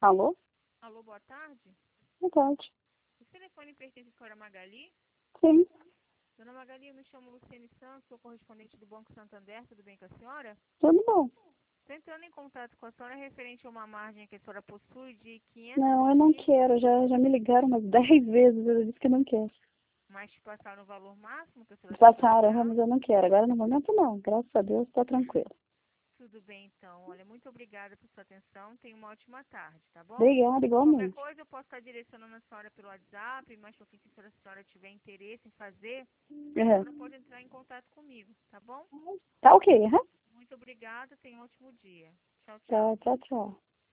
Alô? Alô, boa tarde. Boa tarde. Esse telefone pertence à senhora Magali? Sim, Dona Magali, eu me chamo Luciane Santos, sou correspondente do Banco Santander, tudo bem com a senhora? tudo bom. Estou entrando em contato com a senhora referente a uma margem que a senhora possui de 500 Não, eu não mil, quero. Já me ligaram umas 10 vezes. Eu disse que não quero. mas te passaram o valor máximo que a senhora tem para Passaram, pagar? mas eu não quero. Agora no momento não. Graças a Deus, está tranquilo. Tudo bem, então. Olha, muito obrigada por sua atenção. Tenha uma ótima tarde, tá bom? Obrigada, Qualquer igualmente. coisa eu posso estar direcionando a senhora pelo WhatsApp, mas se a senhora tiver interesse em fazer, a Uhum. senhora pode entrar em contato comigo, tá bom? Tá ok, aham. Muito obrigada, tenha um ótimo dia. Tchau, Tá, tchau. tchau, tchau.